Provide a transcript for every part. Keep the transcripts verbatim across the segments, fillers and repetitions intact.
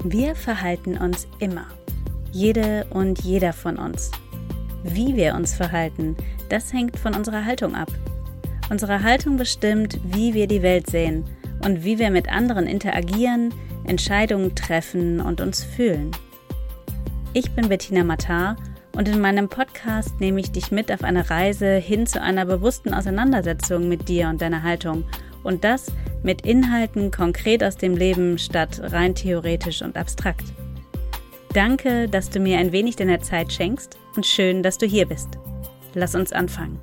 Wir verhalten uns immer. Jede und jeder von uns. Wie wir uns verhalten, das hängt von unserer Haltung ab. Unsere Haltung bestimmt, wie wir die Welt sehen und wie wir mit anderen interagieren, Entscheidungen treffen und uns fühlen. Ich bin Bettina Mattar und in meinem Podcast nehme ich dich mit auf eine Reise hin zu einer bewussten Auseinandersetzung mit dir und deiner Haltung und das mit Inhalten konkret aus dem Leben statt rein theoretisch und abstrakt. Danke, dass du mir ein wenig deiner Zeit schenkst und schön, dass du hier bist. Lass uns anfangen.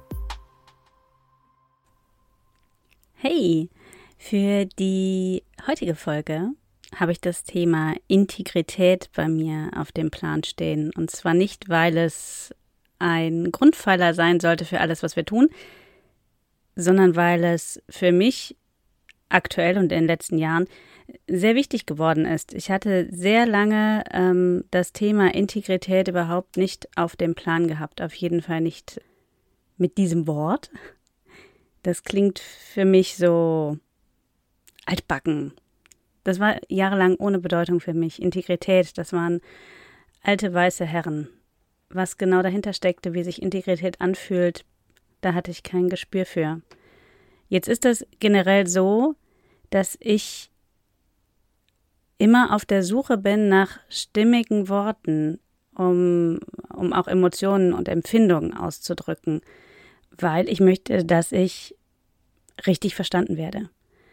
Hey, für die heutige Folge habe ich das Thema Integrität bei mir auf dem Plan stehen. Und zwar nicht, weil es ein Grundpfeiler sein sollte für alles, was wir tun, sondern weil es für mich aktuell und in den letzten Jahren sehr wichtig geworden ist. Ich hatte sehr lange ähm, das Thema Integrität überhaupt nicht auf dem Plan gehabt. Auf jeden Fall nicht mit diesem Wort. Das klingt für mich so altbacken. Das war jahrelang ohne Bedeutung für mich. Integrität, das waren alte weiße Herren. Was genau dahinter steckte, wie sich Integrität anfühlt, da hatte ich kein Gespür für. Jetzt ist es generell so, dass ich immer auf der Suche bin nach stimmigen Worten, um, um auch Emotionen und Empfindungen auszudrücken, weil ich möchte, dass ich richtig verstanden werde.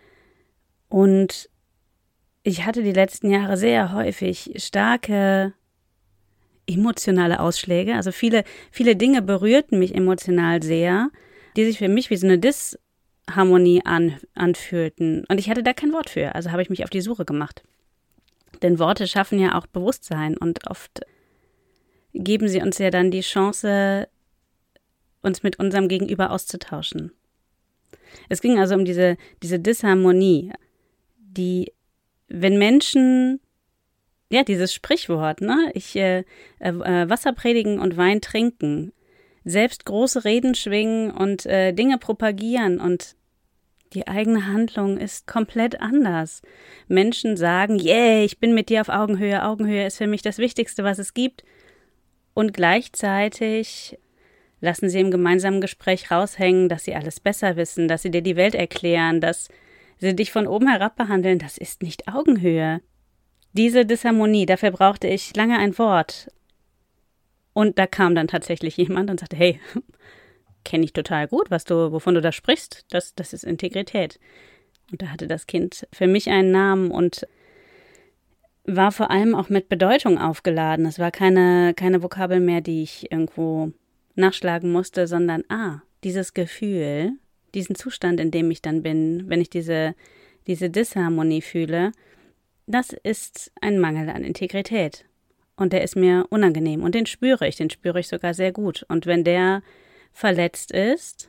Und ich hatte die letzten Jahre sehr häufig starke emotionale Ausschläge. Also viele, viele Dinge berührten mich emotional sehr, die sich für mich wie so eine Disharmonie an, anfühlten. Und ich hatte da kein Wort für. Also habe ich mich auf die Suche gemacht. Denn Worte schaffen ja auch Bewusstsein und oft geben sie uns ja dann die Chance, uns mit unserem Gegenüber auszutauschen. Es ging also um diese, diese Disharmonie, die, wenn Menschen, ja, dieses Sprichwort, ne, ich äh, äh, Wasser predigen und Wein trinken, selbst große Reden schwingen und äh, Dinge propagieren und die eigene Handlung ist komplett anders. Menschen sagen, yeah, ich bin mit dir auf Augenhöhe, Augenhöhe ist für mich das Wichtigste, was es gibt. Und gleichzeitig lassen sie im gemeinsamen Gespräch raushängen, dass sie alles besser wissen, dass sie dir die Welt erklären, dass sie dich von oben herab behandeln. Das ist nicht Augenhöhe. Diese Disharmonie, dafür brauchte ich lange ein Wort. Und da kam dann tatsächlich jemand und sagte, hey, kenne ich total gut, was du, wovon du da sprichst, das, das ist Integrität. Und da hatte das Kind für mich einen Namen und war vor allem auch mit Bedeutung aufgeladen. Es war keine, keine Vokabel mehr, die ich irgendwo nachschlagen musste, sondern, ah, dieses Gefühl, diesen Zustand, in dem ich dann bin, wenn ich diese, diese Disharmonie fühle, das ist ein Mangel an Integrität. Und der ist mir unangenehm und den spüre ich, den spüre ich sogar sehr gut. Und wenn der verletzt ist,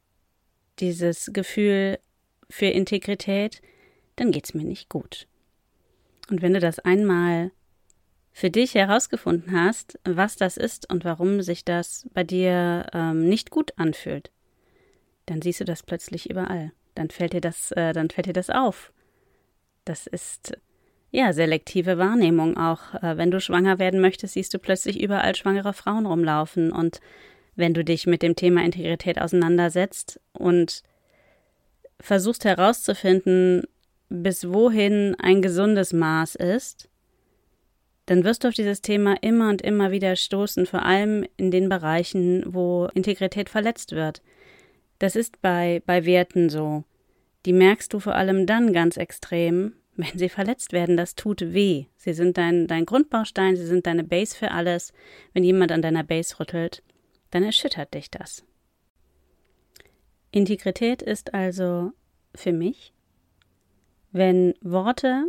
dieses Gefühl für Integrität, dann geht's mir nicht gut. Und wenn du das einmal für dich herausgefunden hast, was das ist und warum sich das bei dir ähm, nicht gut anfühlt, dann siehst du das plötzlich überall. Dann fällt dir das, äh, dann fällt dir das auf. Das ist ja selektive Wahrnehmung auch. Äh, wenn du schwanger werden möchtest, siehst du plötzlich überall schwangere Frauen rumlaufen. Und wenn du dich mit dem Thema Integrität auseinandersetzt und versuchst herauszufinden, bis wohin ein gesundes Maß ist, dann wirst du auf dieses Thema immer und immer wieder stoßen, vor allem in den Bereichen, wo Integrität verletzt wird. Das ist bei, bei Werten so. Die merkst du vor allem dann ganz extrem, wenn sie verletzt werden. Das tut weh. Sie sind dein, dein Grundbaustein, sie sind deine Base für alles. Wenn jemand an deiner Base rüttelt, dann erschüttert dich das. Integrität ist also für mich, wenn Worte,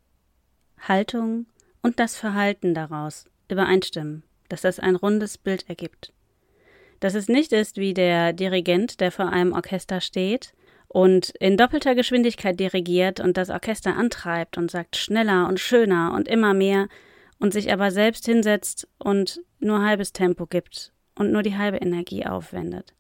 Haltung und das Verhalten daraus übereinstimmen, dass das ein rundes Bild ergibt. Dass es nicht ist wie der Dirigent, der vor einem Orchester steht und in doppelter Geschwindigkeit dirigiert und das Orchester antreibt und sagt schneller und schöner und immer mehr und sich aber selbst hinsetzt und nur halbes Tempo gibt und nur die halbe Energie aufwendet.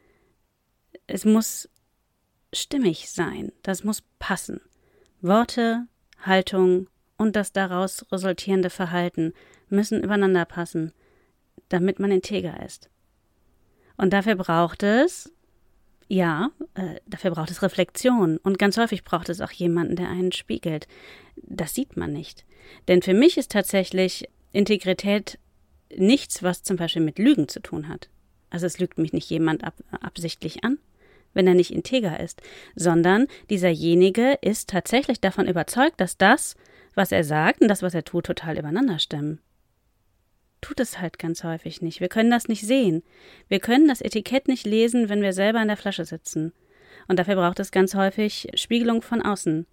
Es muss stimmig sein, das muss passen. Worte, Haltung und das daraus resultierende Verhalten müssen übereinander passen, damit man integer ist. Und dafür braucht es, ja, äh, dafür braucht es Reflexion. Und ganz häufig braucht es auch jemanden, der einen spiegelt. Das sieht man nicht. Denn für mich ist tatsächlich Integrität nichts, was zum Beispiel mit Lügen zu tun hat. Also es lügt mich nicht jemand ab, absichtlich an, wenn er nicht integer ist, sondern dieserjenige ist tatsächlich davon überzeugt, dass das, was er sagt und das, was er tut, total übereinander stimmen. Tut es halt ganz häufig nicht. Wir können das nicht sehen. Wir können das Etikett nicht lesen, wenn wir selber in der Flasche sitzen. Und dafür braucht es ganz häufig Spiegelung von außen.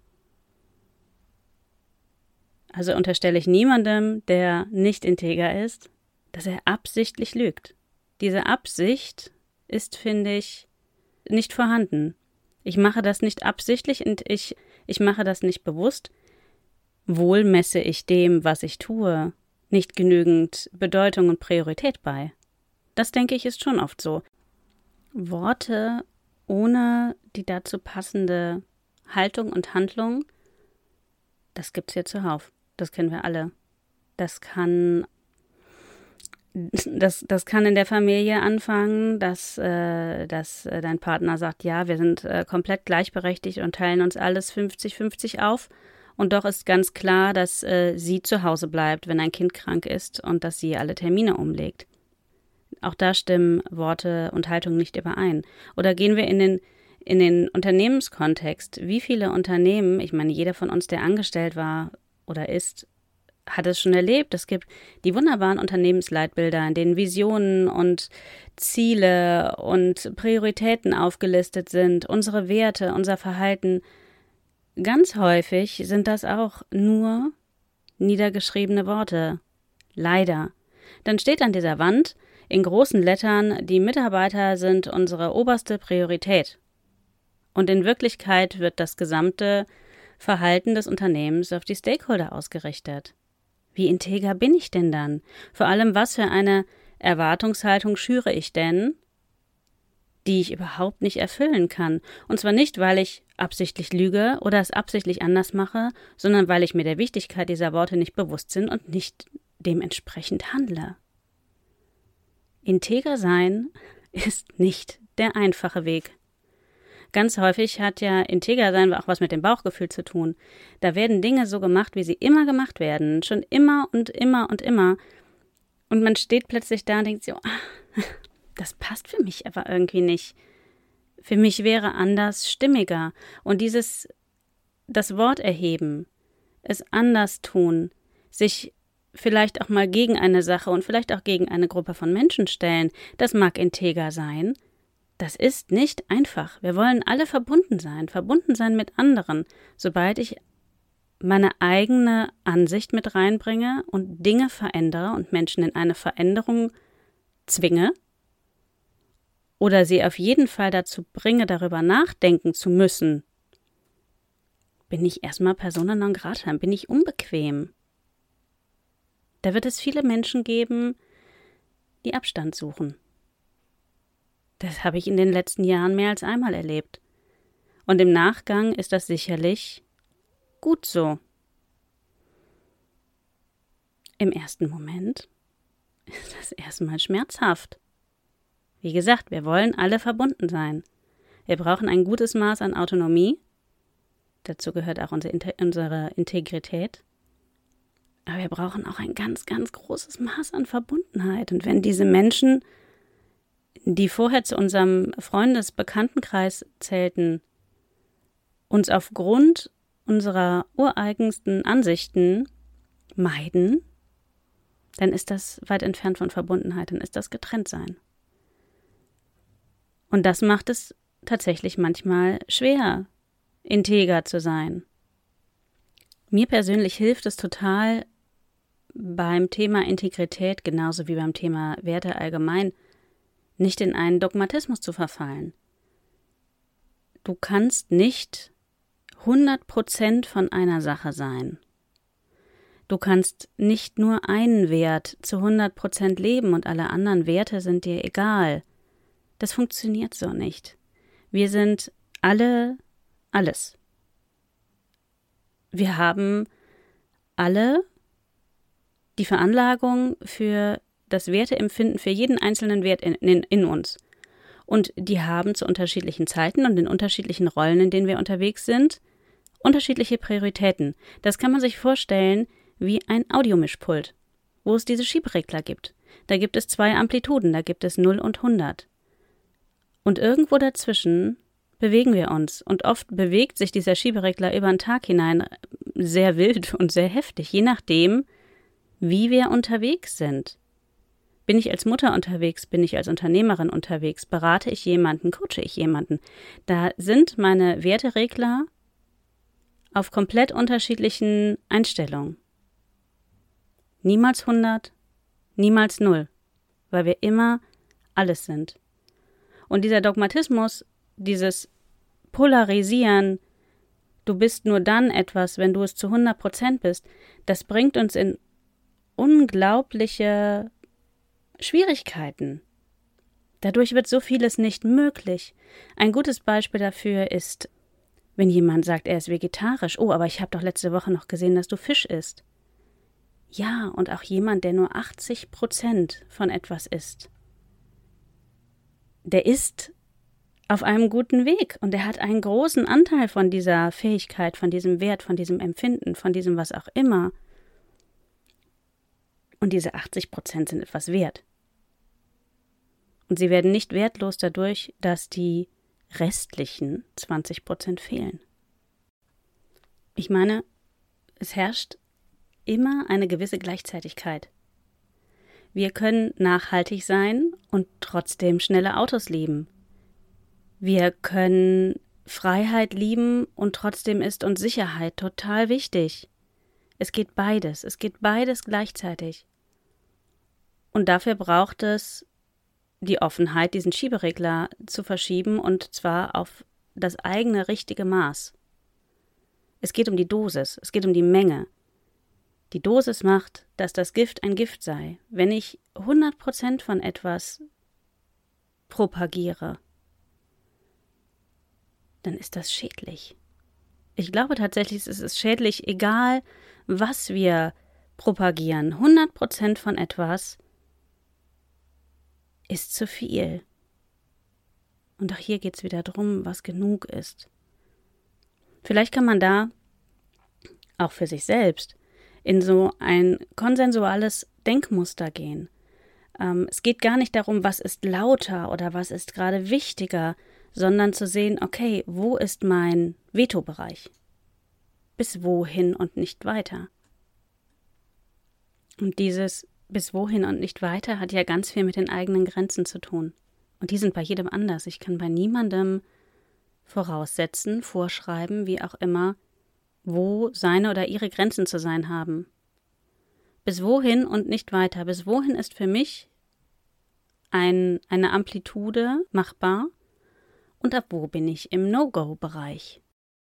Also unterstelle ich niemandem, der nicht integer ist, dass er absichtlich lügt. Diese Absicht ist, finde ich, nicht vorhanden. Ich mache das nicht absichtlich und ich, ich mache das nicht bewusst. Wohl messe ich dem, was ich tue, nicht genügend Bedeutung und Priorität bei. Das, denke ich, ist schon oft so. Worte ohne die dazu passende Haltung und Handlung, das gibt's hier zuhauf. Das kennen wir alle. Das kann, das, das kann in der Familie anfangen, dass, äh, dass äh, dein Partner sagt, ja, wir sind äh, komplett gleichberechtigt und teilen uns alles fünfzig fünfzig auf. Und doch ist ganz klar, dass äh, sie zu Hause bleibt, wenn ein Kind krank ist und dass sie alle Termine umlegt. Auch da stimmen Worte und Haltung nicht überein. Oder gehen wir in den, in den Unternehmenskontext. Wie viele Unternehmen, ich meine, jeder von uns, der angestellt war oder ist, hat es schon erlebt. Es gibt die wunderbaren Unternehmensleitbilder, in denen Visionen und Ziele und Prioritäten aufgelistet sind, unsere Werte, unser Verhalten. Ganz häufig sind das auch nur niedergeschriebene Worte. Leider. Dann steht an dieser Wand in großen Lettern, die Mitarbeiter sind unsere oberste Priorität. Und in Wirklichkeit wird das gesamte Verhalten des Unternehmens auf die Stakeholder ausgerichtet. Wie integer bin ich denn dann? Vor allem, was für eine Erwartungshaltung schüre ich denn, die ich überhaupt nicht erfüllen kann. Und zwar nicht, weil ich absichtlich lüge oder es absichtlich anders mache, sondern weil ich mir der Wichtigkeit dieser Worte nicht bewusst bin und nicht dementsprechend handle. Integer sein ist nicht der einfache Weg. Ganz häufig hat ja integer sein auch was mit dem Bauchgefühl zu tun. Da werden Dinge so gemacht, wie sie immer gemacht werden, schon immer und immer und immer. Und man steht plötzlich da und denkt so, ah, das passt für mich aber irgendwie nicht. Für mich wäre anders stimmiger. Und dieses, das Wort erheben, es anders tun, sich vielleicht auch mal gegen eine Sache und vielleicht auch gegen eine Gruppe von Menschen stellen, das mag integer sein. Das ist nicht einfach. Wir wollen alle verbunden sein, verbunden sein mit anderen. Sobald ich meine eigene Ansicht mit reinbringe und Dinge verändere und Menschen in eine Veränderung zwinge oder sie auf jeden Fall dazu bringe, darüber nachdenken zu müssen, bin ich erstmal persona non grata, bin ich unbequem. Da wird es viele Menschen geben, die Abstand suchen. Das habe ich in den letzten Jahren mehr als einmal erlebt. Und im Nachgang ist das sicherlich gut so. Im ersten Moment ist das erstmal schmerzhaft. Wie gesagt, wir wollen alle verbunden sein. Wir brauchen ein gutes Maß an Autonomie. Dazu gehört auch unsere, unsere Integrität. Aber wir brauchen auch ein ganz, ganz großes Maß an Verbundenheit. Und wenn diese Menschen, die vorher zu unserem Freundes-Bekanntenkreis zählten, uns aufgrund unserer ureigensten Ansichten meiden, dann ist das weit entfernt von Verbundenheit, dann ist das Getrenntsein. Und das macht es tatsächlich manchmal schwer, integer zu sein. Mir persönlich hilft es total beim Thema Integrität, genauso wie beim Thema Werte allgemein, nicht in einen Dogmatismus zu verfallen. Du kannst nicht hundert Prozent von einer Sache sein. Du kannst nicht nur einen Wert zu hundert Prozent leben und alle anderen Werte sind dir egal. Das funktioniert so nicht. Wir sind alle alles. Wir haben alle die Veranlagung für das Werteempfinden für jeden einzelnen Wert in, in, in uns. Und die haben zu unterschiedlichen Zeiten und in unterschiedlichen Rollen, in denen wir unterwegs sind, unterschiedliche Prioritäten. Das kann man sich vorstellen wie ein Audiomischpult, wo es diese Schieberegler gibt. Da gibt es zwei Amplituden, da gibt es null und hundert. Und irgendwo dazwischen bewegen wir uns. Und oft bewegt sich dieser Schieberegler über den Tag hinein sehr wild und sehr heftig, je nachdem, wie wir unterwegs sind. Bin ich als Mutter unterwegs, bin ich als Unternehmerin unterwegs, berate ich jemanden, coache ich jemanden. Da sind meine Werteregler auf komplett unterschiedlichen Einstellungen. Niemals hundert, niemals null, weil wir immer alles sind. Und dieser Dogmatismus, dieses Polarisieren, du bist nur dann etwas, wenn du es zu hundert Prozent bist, das bringt uns in unglaubliche Schwierigkeiten. Dadurch wird so vieles nicht möglich. Ein gutes Beispiel dafür ist, wenn jemand sagt, er ist vegetarisch. Oh, aber ich habe doch letzte Woche noch gesehen, dass du Fisch isst. Ja, und auch jemand, der nur achtzig Prozent von etwas isst, der ist auf einem guten Weg und der hat einen großen Anteil von dieser Fähigkeit, von diesem Wert, von diesem Empfinden, von diesem was auch immer. Und diese achtzig Prozent sind etwas wert. Und sie werden nicht wertlos dadurch, dass die restlichen zwanzig Prozent fehlen. Ich meine, es herrscht immer eine gewisse Gleichzeitigkeit. Wir können nachhaltig sein und trotzdem schnelle Autos lieben. Wir können Freiheit lieben und trotzdem ist uns Sicherheit total wichtig. Es geht beides, es geht beides gleichzeitig. Und dafür braucht es die Offenheit, diesen Schieberegler zu verschieben und zwar auf das eigene richtige Maß. Es geht um die Dosis, es geht um die Menge. Die Dosis macht, dass das Gift ein Gift sei. Wenn ich hundert Prozent von etwas propagiere, dann ist das schädlich. Ich glaube tatsächlich, es ist schädlich, egal was wir propagieren. hundert Prozent von etwas ist zu viel. Und auch hier geht es wieder darum, was genug ist. Vielleicht kann man da auch für sich selbst in so ein konsensuales Denkmuster gehen. Ähm, es geht gar nicht darum, was ist lauter oder was ist gerade wichtiger, sondern zu sehen, okay, wo ist mein Vetobereich? Bis wohin und nicht weiter? Und dieses bis wohin und nicht weiter hat ja ganz viel mit den eigenen Grenzen zu tun. Und die sind bei jedem anders. Ich kann bei niemandem voraussetzen, vorschreiben, wie auch immer, wo seine oder ihre Grenzen zu sein haben. Bis wohin und nicht weiter. Bis wohin ist für mich ein, eine Amplitude machbar und ab wo bin ich im No-Go-Bereich.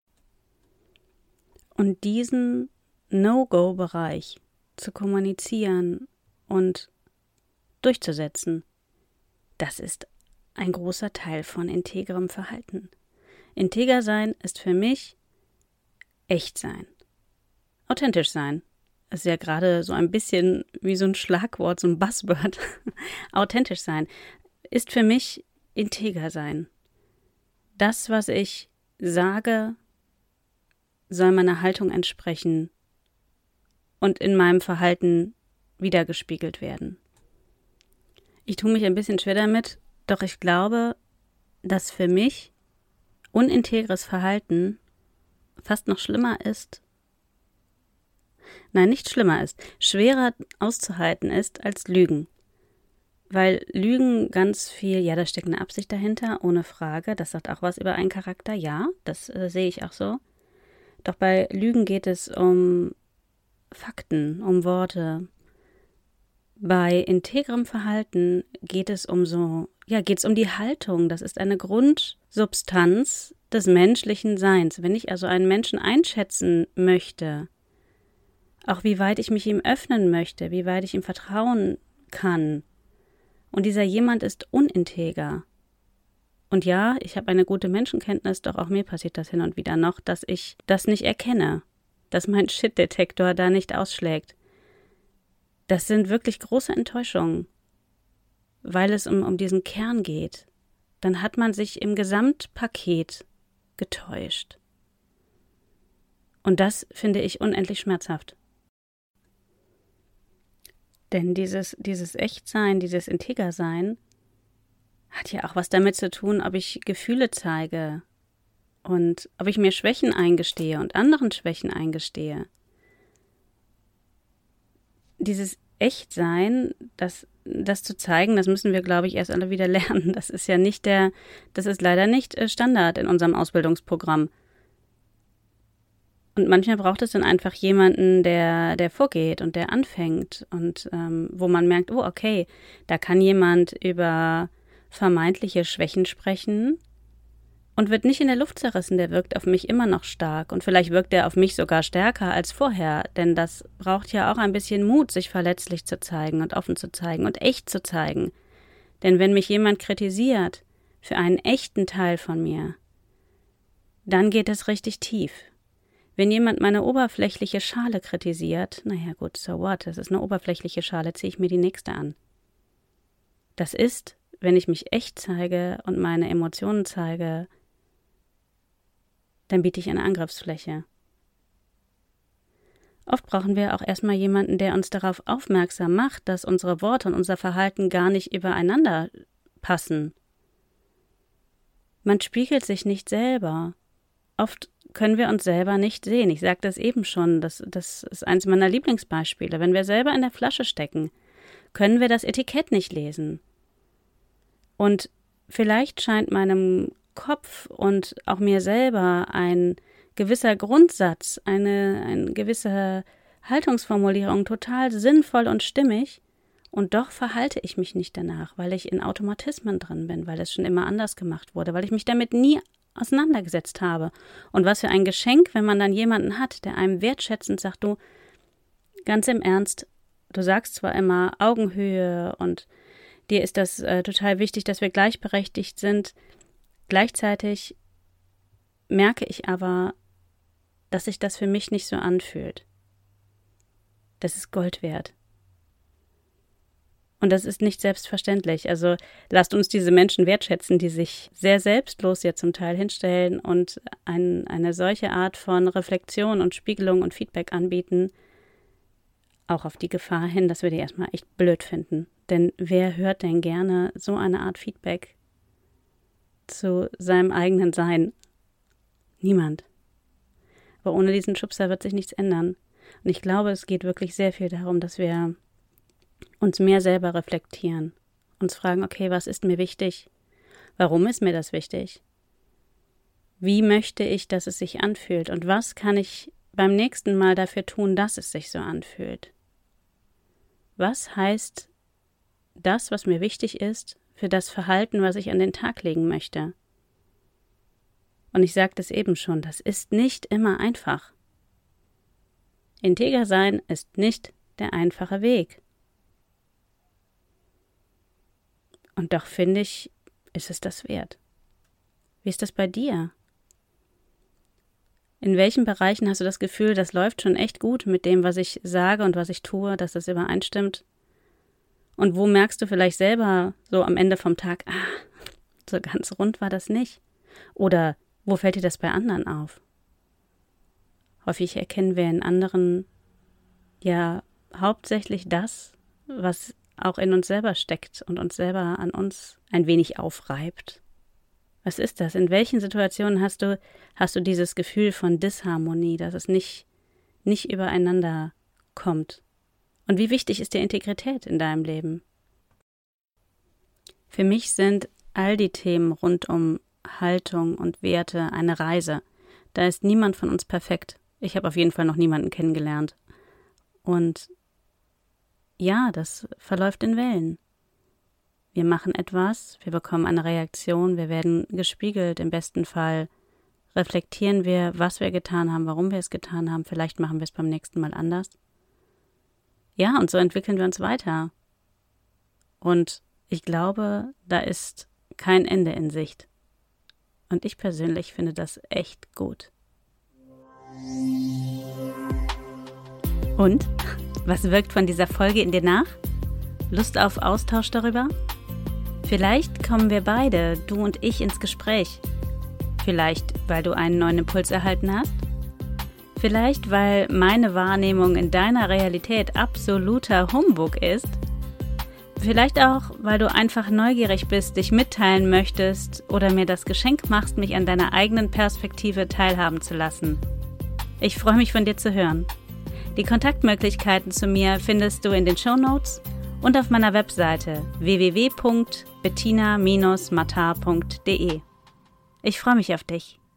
Und diesen No-Go-Bereich zu kommunizieren und durchzusetzen, das ist ein großer Teil von integrem Verhalten. Integer sein ist für mich echt sein. Authentisch sein. Ist ja gerade so ein bisschen wie so ein Schlagwort, so ein Buzzword. Authentisch sein ist für mich integer sein. Das, was ich sage, soll meiner Haltung entsprechen und in meinem Verhalten wiedergespiegelt werden. Ich tue mich ein bisschen schwer damit, doch ich glaube, dass für mich unintegres Verhalten fast noch schlimmer ist, nein, nicht schlimmer ist, schwerer auszuhalten ist als Lügen. Weil Lügen ganz viel, ja, da steckt eine Absicht dahinter, ohne Frage, das sagt auch was über einen Charakter, ja, das äh, sehe ich auch so. Doch bei Lügen geht es um Fakten, um Worte. Bei integrem Verhalten geht es um so, ja, geht es um die Haltung. Das ist eine Grundsubstanz des menschlichen Seins. Wenn ich also einen Menschen einschätzen möchte, auch wie weit ich mich ihm öffnen möchte, wie weit ich ihm vertrauen kann, und dieser jemand ist uninteger. Und ja, ich habe eine gute Menschenkenntnis, doch auch mir passiert das hin und wieder noch, dass ich das nicht erkenne. dass mein Shit-Detektor da nicht ausschlägt. Das sind wirklich große Enttäuschungen, weil es um, um diesen Kern geht. Dann hat man sich im Gesamtpaket getäuscht. Und das finde ich unendlich schmerzhaft. Denn dieses, dieses Echtsein, dieses Integersein hat ja auch was damit zu tun, ob ich Gefühle zeige und ob ich mir Schwächen eingestehe und anderen Schwächen eingestehe. Dieses Echtsein, das, das zu zeigen, das müssen wir, glaube ich, erst alle wieder lernen. Das ist ja nicht der, das ist leider nicht Standard in unserem Ausbildungsprogramm. Und manchmal braucht es dann einfach jemanden, der, der vorgeht und der anfängt und ähm, wo man merkt, oh, okay, da kann jemand über vermeintliche Schwächen sprechen und wird nicht in der Luft zerrissen, der wirkt auf mich immer noch stark und vielleicht wirkt er auf mich sogar stärker als vorher, denn das braucht ja auch ein bisschen Mut, sich verletzlich zu zeigen und offen zu zeigen und echt zu zeigen. Denn wenn mich jemand kritisiert für einen echten Teil von mir, dann geht es richtig tief. Wenn jemand meine oberflächliche Schale kritisiert, naja gut, so what, das ist eine oberflächliche Schale, ziehe ich mir die nächste an. Das ist, wenn ich mich echt zeige und meine Emotionen zeige, dann biete ich eine Angriffsfläche. Oft brauchen wir auch erstmal jemanden, der uns darauf aufmerksam macht, dass unsere Worte und unser Verhalten gar nicht übereinander passen. Man spiegelt sich nicht selber. Oft können wir uns selber nicht sehen. Ich sagte es eben schon, das, das ist eines meiner Lieblingsbeispiele. Wenn wir selber in der Flasche stecken, können wir das Etikett nicht lesen. Und vielleicht scheint meinem Kopf und auch mir selber ein gewisser Grundsatz, eine, eine gewisse Haltungsformulierung total sinnvoll und stimmig, und doch verhalte ich mich nicht danach, weil ich in Automatismen drin bin, weil es schon immer anders gemacht wurde, weil ich mich damit nie auseinandergesetzt habe. Und was für ein Geschenk, wenn man dann jemanden hat, der einem wertschätzend sagt, du, ganz im Ernst, du sagst zwar immer Augenhöhe und dir ist das äh, total wichtig, dass wir gleichberechtigt sind, gleichzeitig merke ich aber, dass sich das für mich nicht so anfühlt. Das ist Gold wert. Und das ist nicht selbstverständlich. Also lasst uns diese Menschen wertschätzen, die sich sehr selbstlos ja zum Teil hinstellen und ein, eine solche Art von Reflexion und Spiegelung und Feedback anbieten, auch auf die Gefahr hin, dass wir die erstmal echt blöd finden. Denn wer hört denn gerne so eine Art Feedback zu seinem eigenen Sein? Niemand. Aber ohne diesen Schubser wird sich nichts ändern. Und ich glaube, es geht wirklich sehr viel darum, dass wir uns mehr selber reflektieren, uns fragen, okay, was ist mir wichtig? Warum ist mir das wichtig? Wie möchte ich, dass es sich anfühlt? Und was kann ich beim nächsten Mal dafür tun, dass es sich so anfühlt? Was heißt das, was mir wichtig ist, für das Verhalten, was ich an den Tag legen möchte? Und ich sagte es eben schon, das ist nicht immer einfach. Integer sein ist nicht der einfache Weg. Und doch finde ich, ist es das wert. Wie ist das bei dir? In welchen Bereichen hast du das Gefühl, das läuft schon echt gut mit dem, was ich sage und was ich tue, dass das übereinstimmt? Und wo merkst du vielleicht selber so am Ende vom Tag, ah, so ganz rund war das nicht? Oder wo fällt dir das bei anderen auf? Häufig erkennen wir in anderen ja hauptsächlich das, was auch in uns selber steckt und uns selber an uns ein wenig aufreibt. Was ist das? In welchen Situationen hast du, hast du dieses Gefühl von Disharmonie, dass es nicht, nicht übereinander kommt? Und wie wichtig ist die Integrität in deinem Leben? Für mich sind all die Themen rund um Haltung und Werte eine Reise. Da ist niemand von uns perfekt. Ich habe auf jeden Fall noch niemanden kennengelernt. Und ja, das verläuft in Wellen. Wir machen etwas, wir bekommen eine Reaktion, wir werden gespiegelt, im besten Fall reflektieren wir, was wir getan haben, warum wir es getan haben, vielleicht machen wir es beim nächsten Mal anders. Ja, und so entwickeln wir uns weiter. Und ich glaube, da ist kein Ende in Sicht. Und ich persönlich finde das echt gut. Und? Was wirkt von dieser Folge in dir nach? Lust auf Austausch darüber? Vielleicht kommen wir beide, du und ich, ins Gespräch. Vielleicht, weil du einen neuen Impuls erhalten hast? Vielleicht, weil meine Wahrnehmung in deiner Realität absoluter Humbug ist? Vielleicht auch, weil du einfach neugierig bist, dich mitteilen möchtest oder mir das Geschenk machst, mich an deiner eigenen Perspektive teilhaben zu lassen. Ich freue mich, von dir zu hören. Die Kontaktmöglichkeiten zu mir findest du in den Shownotes und auf meiner Webseite w w w punkt bettina Bindestrich matar punkt d e. Ich freue mich auf dich.